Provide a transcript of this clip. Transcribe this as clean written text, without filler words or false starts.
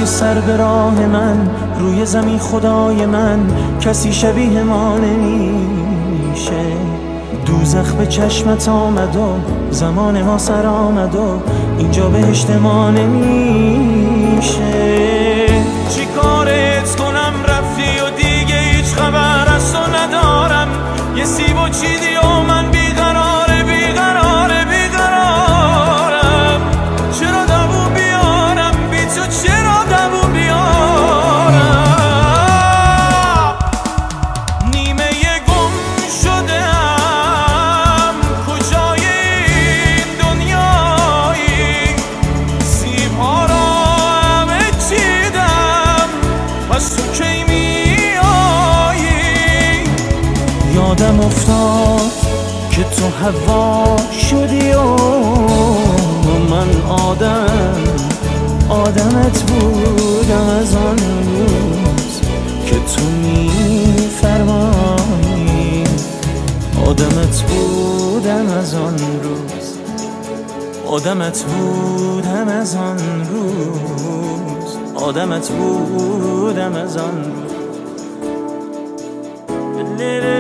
روی سر به راه من، روی زمین خدای من، کسی شبیه ما نمیشه. دوزخ به چشمت آمد و زمان ما سر آمد و اینجا بهشت ما نمیشه. چی کارت کنم رفتی و دیگه هیچ خبر از تو ندارم. یه سیب و چیدی و من بیقراره بیقراره بیقرارم. چرا دووم بیارم بی تو، چرا دووم بیارم. نیمه گم شدم کجای این دنیایی. سیب ها را همه چیدم، پس تو کی میایی. یادم افتاد که تو هوا شدی و من آدمت بودم از آن روز که تو میفرمایی. آدمت بودم از آن روز، آدمت بودم از آن روز، آدمت بودم از آن روز.